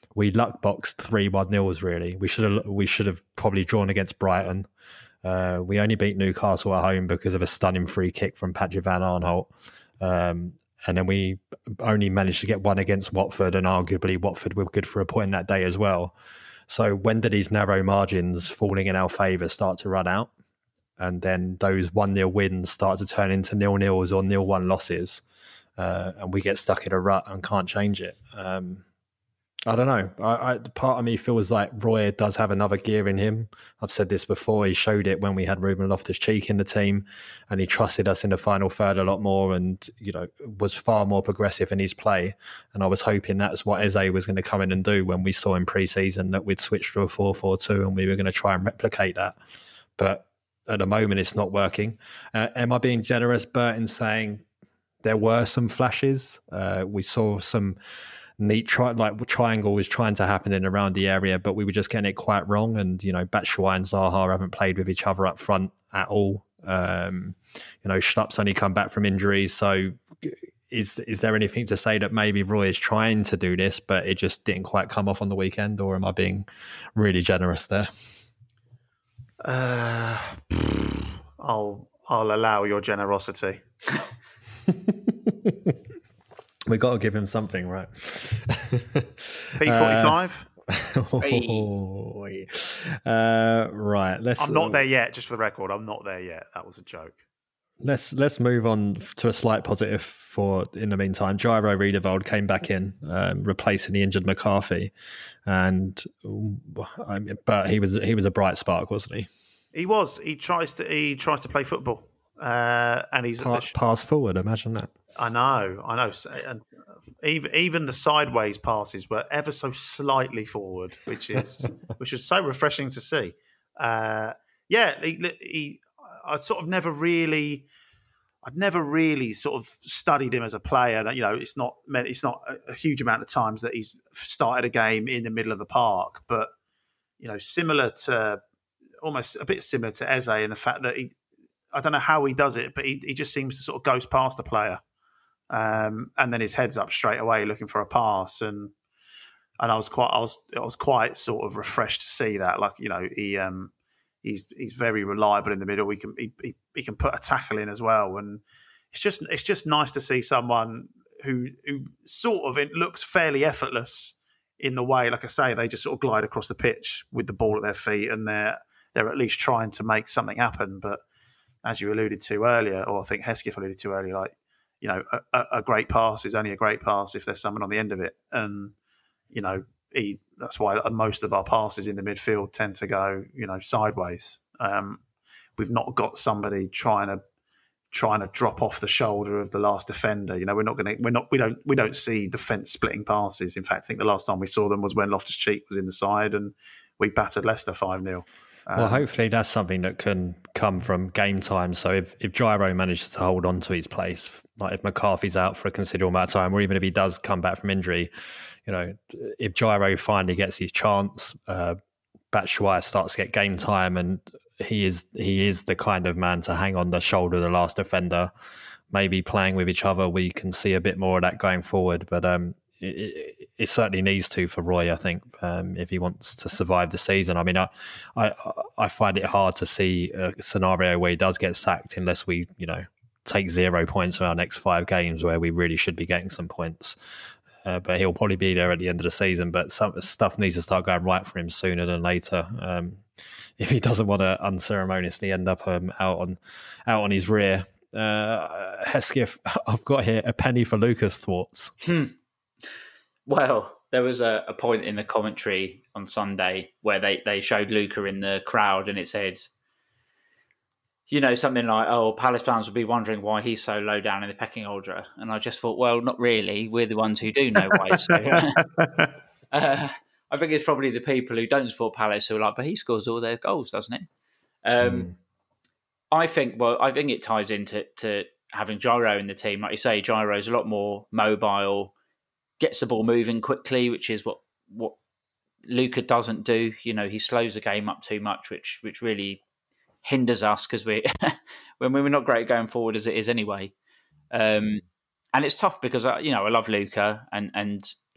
S4: we luck boxed three one nils. Really, we should have we should have probably drawn against Brighton. Uh, we only beat Newcastle at home because of a stunning free kick from Patrick Van Aanholt. Um, and then we only managed to get one against Watford, and arguably Watford were good for a point that day as well. So when do these narrow margins falling in our favour start to run out? And then those one nil wins start to turn into nil-nils or nil one losses, uh, and we get stuck in a rut and can't change it. Um, I don't know. I, I, part of me feels like Roy does have another gear in him. I've said this before. He showed it when we had Ruben Loftus-Cheek in the team, and he trusted us in the final third a lot more, and you know was far more progressive in his play. And I was hoping that's what Eze was going to come in and do when we saw in pre-season that we'd switch to a four four two and we were going to try and replicate that. But at the moment, it's not working. Uh, am I being generous, Bert, in saying there were some flashes? Uh, we saw some neat tri- like triangle was trying to happen in around the area, but we were just getting it quite wrong. And you know, Batshuayi and Zaha haven't played with each other up front at all. Um, you know, Schlupp's only come back from injuries, so is is there anything to say that maybe Roy is trying to do this, but it just didn't quite come off on the weekend? Or am I being really generous there?
S6: Uh, I'll I'll allow your generosity.
S4: We got to give him something, right?
S6: P forty-five.
S4: Uh, uh, right. Let's.
S6: I'm not there yet. Just for the record, I'm not there yet. That was a joke.
S4: Let's let's move on to a slight positive for. In the meantime, Jairo Riedewald came back in, um, replacing the injured McCarthy, and I mean, but he was he was a bright spark, wasn't he?
S6: He was. He tries to he tries to play football, uh, and he's
S4: pa- pass forward. Imagine that.
S6: I know, I know. And even even the sideways passes were ever so slightly forward, which is which is so refreshing to see. Uh, yeah, he, he. I sort of never really, I'd never really sort of studied him as a player. You know, it's not it's not a huge amount of times that he's started a game in the middle of the park, but you know, similar to almost a bit similar to Eze in the fact that he, I don't know how he does it, but he, he just seems to sort of ghost past the player. Um, and then his head's up straight away looking for a pass, and and I was quite I was I was quite sort of refreshed to see that. Like, you know, he um, he's he's very reliable in the middle. He can he, he, he can put a tackle in as well, and it's just it's just nice to see someone who who sort of it looks fairly effortless in the way. Like I say, they just sort of glide across the pitch with the ball at their feet, and they're they're at least trying to make something happen. But as you alluded to earlier, or I think Hesketh alluded to earlier, like, you know, a, a great pass is only a great pass if there's someone on the end of it. And, you know, he, that's why most of our passes in the midfield tend to go, you know, sideways. Um, we've not got somebody trying to trying to drop off the shoulder of the last defender. You know, we're not going to, we're not, we don't, we don't see defence splitting passes. In fact, I think the last time we saw them was when Loftus-Cheek was in the side and we battered Leicester five nil.
S4: Well, hopefully that's something that can come from game time. So if, if Jairo manages to hold on to his place, like if McCarthy's out for a considerable amount of time, or even if he does come back from injury, you know, if Jairo finally gets his chance, uh, Batshuayi starts to get game time, and he is he is the kind of man to hang on the shoulder of the last defender. Maybe playing with each other, we can see a bit more of that going forward. But um, it, it, it certainly needs to for Roy, I think, um, if he wants to survive the season. I mean, I, I I find it hard to see a scenario where he does get sacked unless we, you know, take zero points from our next five games where we really should be getting some points. Uh, but he'll probably be there at the end of the season. But some stuff needs to start going right for him sooner than later. Um, if he doesn't want to unceremoniously end up um, out on out on his rear. Uh, Hesketh, I've got here a penny for Lucas thoughts.
S5: Hmm. Well, there was a, a point in the commentary on Sunday where they, they showed Luca in the crowd, and it said, you know, something like, oh, Palace fans will be wondering why he's so low down in the pecking order. And I just thought, well, not really. We're the ones who do know why. So, uh, I think it's probably the people who don't support Palace who are like, but he scores all their goals, doesn't he? Um, mm. I think, well, I think it ties into to having Jairo in the team. Like you say, Jairo's a lot more mobile, gets the ball moving quickly, which is what what Luca doesn't do. You know, he slows the game up too much, which which really hinders us because we when we're not great going forward as it is anyway. Um, and it's tough because, you know, I love Luca and and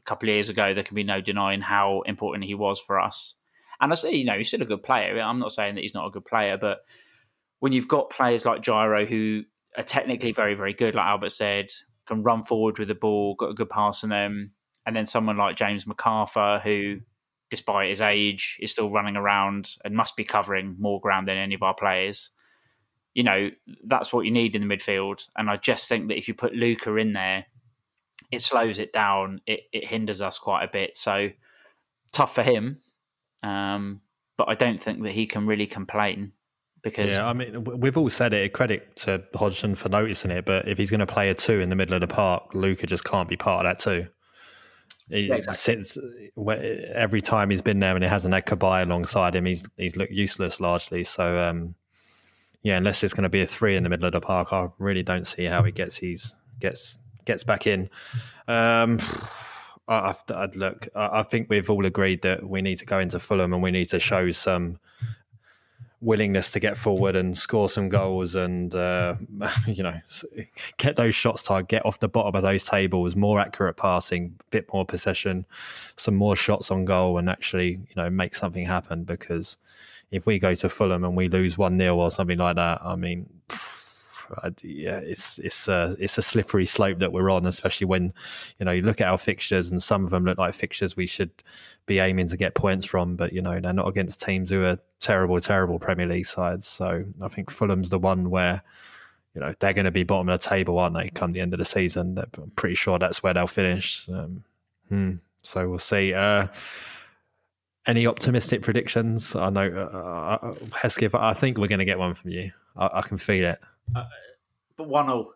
S5: a couple of years ago, there can be no denying how important he was for us. And I say, you know, he's still a good player. I'm not saying that he's not a good player, but when you've got players like Gyro who are technically very, very good, like Albert said, can run forward with the ball, got a good pass on them, and then someone like James MacArthur who, despite his age, is still running around and must be covering more ground than any of our players. You know, that's what you need in the midfield. And I just think that if you put Luca in there, it slows it down. It, it hinders us quite a bit. So tough for him. Um, but I don't think that he can really complain. Because
S4: yeah, I mean, we've all said it. Credit to Hodgson for noticing it, but if he's going to play a two in the middle of the park, Luca just can't be part of that two. He yeah, exactly. sits every time he's been there and he hasn't had Cabaye alongside him. He's he's looked useless largely. So um, yeah, unless it's going to be a three in the middle of the park, I really don't see how he gets he's gets gets back in. Um, I, I'd look. I think we've all agreed that we need to go into Fulham and we need to show some willingness to get forward and score some goals and, uh, you know, get those shots tied, get off the bottom of those tables, more accurate passing, a bit more possession, some more shots on goal and actually, you know, make something happen. Because if we go to Fulham and we lose one nil or something like that, I mean, yeah, it's it's a, it's a slippery slope that we're on, especially when, you know, you look at our fixtures and some of them look like fixtures we should be aiming to get points from, but, you know, they're not against teams who are terrible, terrible Premier League sides. So I think Fulham's the one where, you know, they're going to be bottom of the table, aren't they, come the end of the season? I'm pretty sure that's where they'll finish. Um, hmm. So we'll see. Uh, any optimistic predictions? I know, uh, Hesketh, I think we're going to get one from you. I, I can feel it.
S5: Uh, but one all.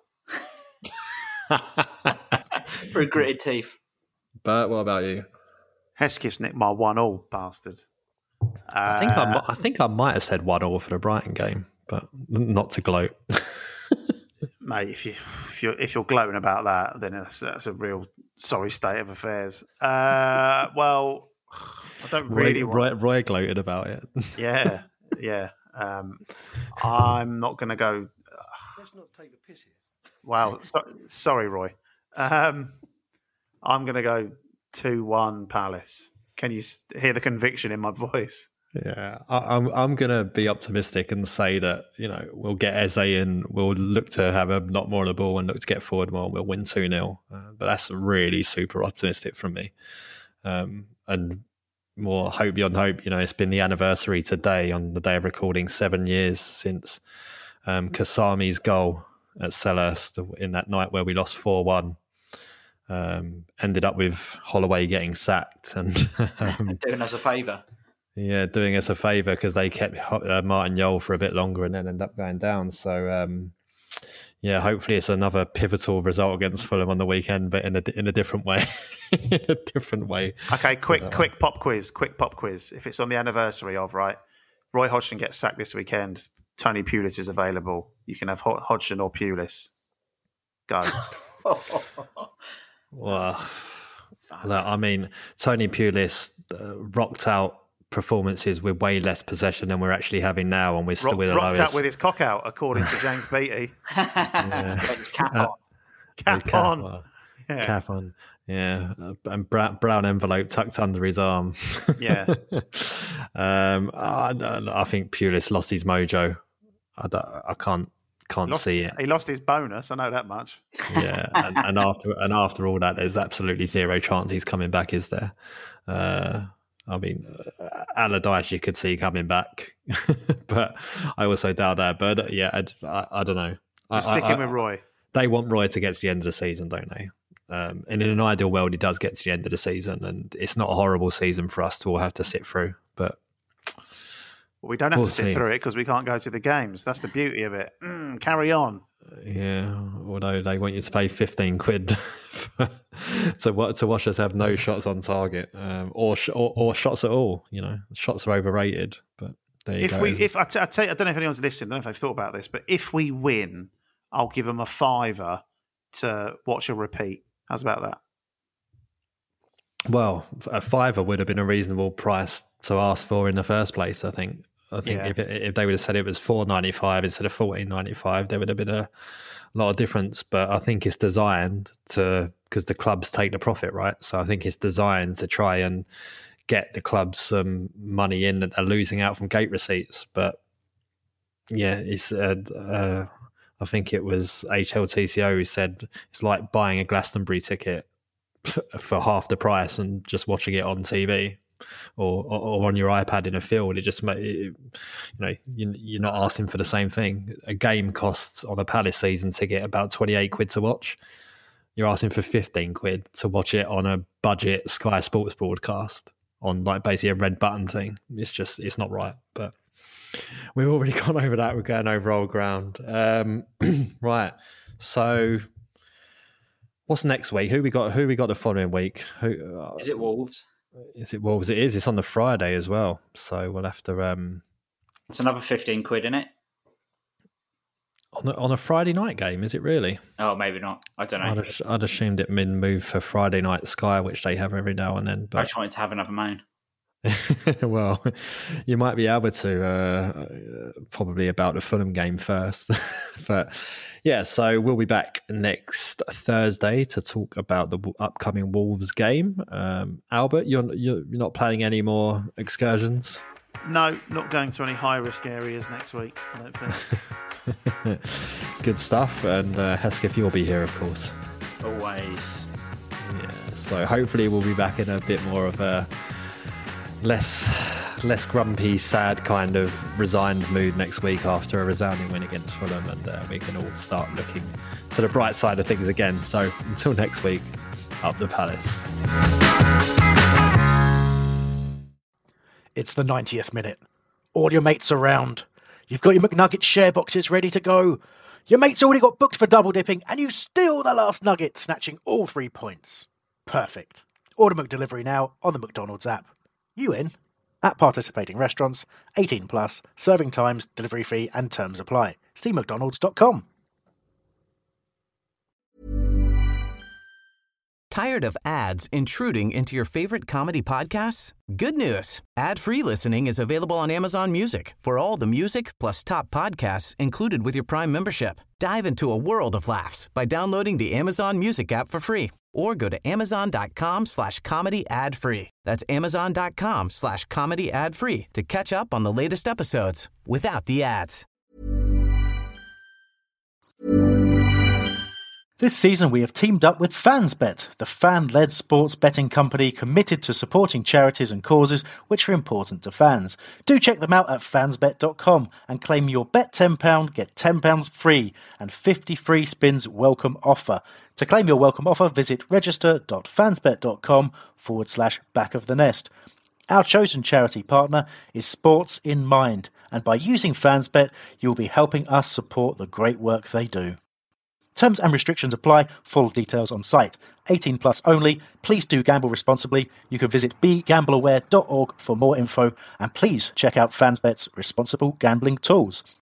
S5: For a gritted teeth.
S4: Bert, what about you?
S6: Hesketh's nicked my one all, bastard. Uh,
S4: I think I, I think I might have said one all for the Brighton game, but not to gloat.
S6: Mate, if you if you're if you're gloating about that, then that's, that's a real sorry state of affairs. Uh, well, I don't really.
S4: Roy,
S6: want...
S4: Roy, Roy gloated about it.
S6: Yeah, yeah. Um, I'm not going to go.
S8: Let's not take the piss here.
S6: Wow, so, sorry, Roy. Um, I'm going to go two one Palace. Can you hear the conviction in my voice?
S4: Yeah, I, I'm I'm going to be optimistic and say that, you know, we'll get Eze in, we'll look to have a lot more of the ball and look to get forward more, we'll win two nil. Uh, but that's really super optimistic from me. Um, and more hope beyond hope, you know, it's been the anniversary today on the day of recording, seven years since um, Kasami's goal at Selhurst in that night where we lost four one. Um, ended up with Holloway getting sacked and um,
S5: doing us a favour.
S4: Yeah, doing us a favour because they kept uh, Martin Jol for a bit longer and then ended up going down. So, um, yeah, hopefully it's another pivotal result against Fulham on the weekend, but in a in a different way. in a different way.
S6: Okay, quick, so, quick pop quiz. Quick pop quiz. If it's on the anniversary of, right, Roy Hodgson gets sacked this weekend. Tony Pulis is available. You can have Hodgson or Pulis. Go.
S4: Well, look, I mean, Tony Pulis uh, rocked out performances with way less possession than we're actually having now, and we're still
S6: Rock,
S4: with the
S6: rocked
S4: lowest.
S6: out with his cock out, according to James Beattie.
S5: Yeah. Cap on.
S6: Uh, cap, cap on. on.
S4: Yeah. Cap on. Yeah, uh, and brown, brown envelope tucked under his arm.
S6: Yeah.
S4: um, I, I think Pulis lost his mojo. I, I can't can't
S6: lost,
S4: see it.
S6: He lost his bonus. I know that much.
S4: Yeah, and, and after and after all that, there's absolutely zero chance he's coming back, is there? Uh, I mean, uh, Allardyce you could see coming back, but I also doubt that. But uh, yeah, I, I, I don't know.
S6: I, sticking I, with Roy.
S4: They want Roy to get to the end of the season, don't they? Um, and in an ideal world, he does get to the end of the season, and it's not a horrible season for us to all have to sit through. But
S6: well, we don't have
S4: we'll
S6: to sit
S4: see.
S6: through it because we can't go to the games. That's the beauty of it. Mm, carry on.
S4: Yeah, although they want you to pay fifteen quid to to watch us have no shots on target, um, or, sh- or or shots at all. You know, shots are overrated. But there you
S6: if
S4: go.
S6: we, if I, t- I tell you, I don't know if anyone's listening. I don't know if they've thought about this, but if we win, I'll give them a fiver to watch a repeat. How's about that?
S4: Well, a fiver would have been a reasonable price to ask for in the first place. I think. I think
S6: Yeah.
S4: if it, if they would have said it was four ninety five instead of fourteen ninety five, there would have been a lot of difference. But I think it's designed to because the clubs take the profit, right? So I think it's designed to try and get the clubs some money in that they're losing out from gate receipts. But yeah, it's uh, uh, I think it was H L T C O who said it's like buying a Glastonbury ticket for half the price and just watching it on T V. Or, or, or on your iPad in a field. It just, it, you know, you, you're not asking for the same thing. A game costs on a Palace season ticket about twenty-eight quid to watch. You're asking for fifteen quid to watch it on a budget Sky Sports broadcast on like basically a red button thing. It's just, it's not right. But we've already gone over that. We're going over old ground. Um, right. So what's next week? Who we got? Who we got the following week? Who uh,
S5: is it? Wolves.
S4: Is it Wolves? It is. It's on the Friday as well. So we'll have to. Um,
S5: it's another fifteen quid, isn't it?
S4: On a, on a Friday night game, is it really?
S5: Oh, maybe not. I don't know.
S4: I'd, I'd assumed it been moved for Friday night Sky, which they have every now and then. But
S5: I just wanted to have another moan.
S4: Well, you might be able to uh, probably about the Fulham game first. But yeah, so we'll be back next Thursday to talk about the upcoming Wolves game. Um, Albert, you're, you're not planning any more excursions?
S6: No, not going to any high risk areas next week, I don't think.
S4: Good stuff. And uh, Hesketh, you'll be here, of course.
S5: Always.
S4: Yeah, so hopefully we'll be back in a bit more of a less less grumpy, sad kind of resigned mood next week after a resounding win against Fulham, and uh, we can all start looking to the bright side of things again. So until next week, up the Palace.
S1: It's the ninetieth minute. All your mates around. You've got your McNugget share boxes ready to go. Your mate's already got booked for double dipping, and you steal the last nugget, snatching all three points. Perfect. Order McDelivery now on the McDonald's app. You in? At participating restaurants, eighteen plus, serving times, delivery fee and terms apply. See mcdonalds dot com.
S9: Tired of ads intruding into your favorite comedy podcasts? Good news. Ad-free listening is available on Amazon Music for all the music plus top podcasts included with your Prime membership. Dive into a world of laughs by downloading the Amazon Music app for free or go to amazon.com slash comedy ad free. That's amazon.com slash comedy ad free to catch up on the latest episodes without the ads.
S1: This season we have teamed up with FansBet, the fan-led sports betting company committed to supporting charities and causes which are important to fans. Do check them out at fansbet dot com and claim your bet ten pounds, get ten pounds free and fifty free spins welcome offer. To claim your welcome offer, visit register.fansbet.com forward slash back of the nest. Our chosen charity partner is Sports in Mind, and by using FansBet, you'll be helping us support the great work they do. Terms and restrictions apply. Full details on site. eighteen plus only. Please do gamble responsibly. You can visit be gamble aware dot org for more info, and please check out FansBet's responsible gambling tools.